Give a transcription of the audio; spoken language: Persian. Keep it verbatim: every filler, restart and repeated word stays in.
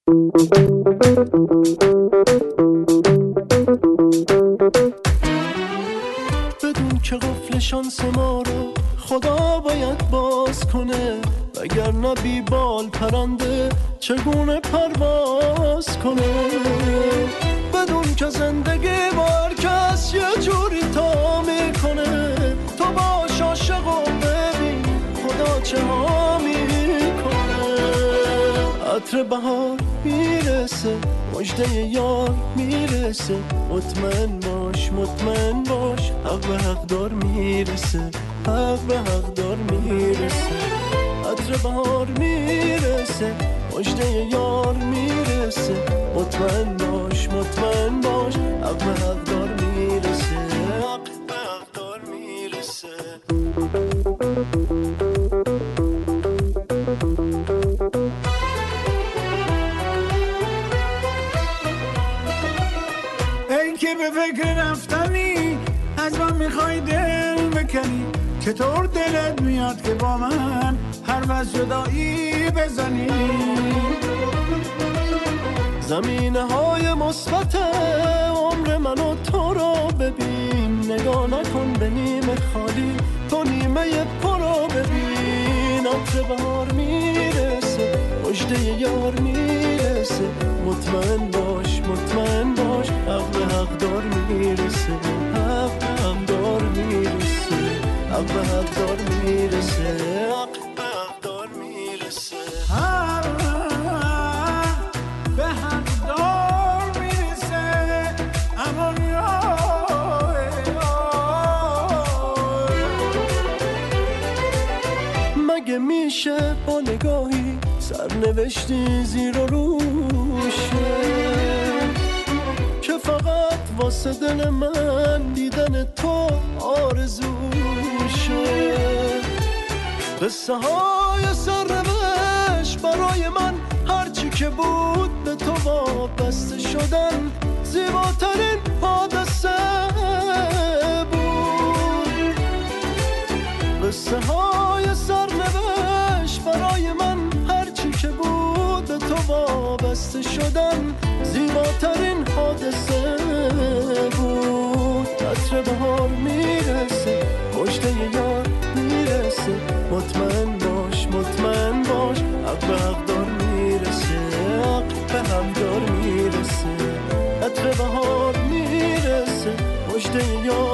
بدون که قفل شانس ما رو خدا باید باز کنه، وگرنه بی بال پرنده چگونه پرواز کنه. بدون که زندگی بار کس یه جوری تا میکنه، تو باش عاشق و ببین خدا چه ها میکنه. عطر بهار میرسه، مژده یار میرسه، مطمئن باش مطمئن باش، حق به حق دار میرسه، حق به حق دار میرسه. عطر بهار میرسه، مژده یار میرسه، مطمئن باش مطمئن باش، حق به حق دار میرسه، حق به حق دار میرسه. ای که به فکر رفتنی از من میخوای دل بکنی، چطور دلت میاد که با من حرف از جدایی بزنی؟ زمینه های مثبت عمر من و تو رو ببین، نگاه نکن به نیمه خالی، تو نیمه پر رو ببین. عطر بهار میرسه، مژده یار میرسه، مطمئن باش مطمئن باش، حق به حق دار میرسه، حق به حق دار میرسه، حق به حق دار میرسه، حق به حق دار میرسه، حق به حق دار میرسه. امان مگه میشه با نگاهی سرنوشتی زیر و روشه، که فقط واسه دل من دیدن تو آرزوشه. قصه های سرنوشت برای من هرچی که بود به تو وابسته شدن زیباترین حادثه بود. قصه های سرنوشت برای من هرچی که بود به تو وابسته شدن زیباترین حادثه بود. عطر بهار میرسه، مژده یار میرسه، مطمئن باش مطمئن باش، حق به حق دار میرسه، حق به حق دار میرسه. عطر بهار میرسه، مژده یار